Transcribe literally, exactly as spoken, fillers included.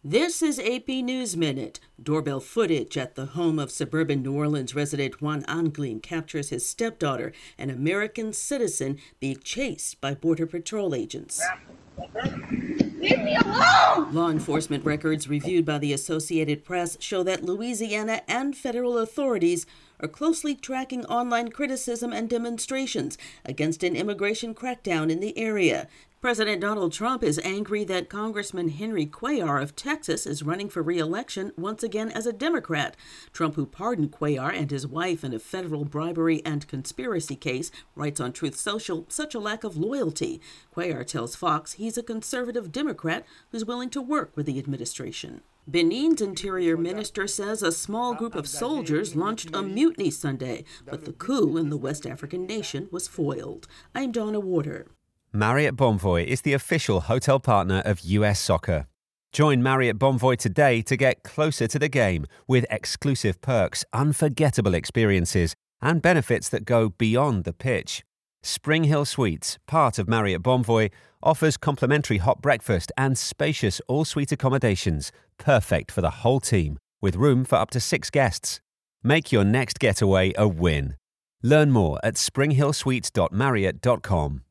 This is A P News Minute. Doorbell footage at the home of suburban New Orleans resident Juan Anglin captures his stepdaughter, an American citizen, being chased by Border Patrol agents. Leave me alone! Law enforcement records reviewed by the Associated Press show that Louisiana and federal authorities are closely tracking online criticism and demonstrations against an immigration crackdown in the area. President Donald Trump is angry that Congressman Henry Cuellar of Texas is running for re-election once again as a Democrat. Trump, who pardoned Cuellar and his wife in a federal bribery and conspiracy case, writes on Truth Social, such a lack of loyalty. Cuellar tells Fox he's a conservative Democrat who's willing to work with the administration. Benin's interior minister says a small group of soldiers launched a mutiny Sunday, but the coup in the West African nation was foiled. I'm Donna Warder. Marriott Bonvoy is the official hotel partner of U S Soccer. Join Marriott Bonvoy today to get closer to the game with exclusive perks, unforgettable experiences, and benefits that go beyond the pitch. Spring Hill Suites, part of Marriott Bonvoy, offers complimentary hot breakfast and spacious all-suite accommodations, perfect for the whole team, with room for up to six guests. Make your next getaway a win. Learn more at spring hill suites dot marriott dot com.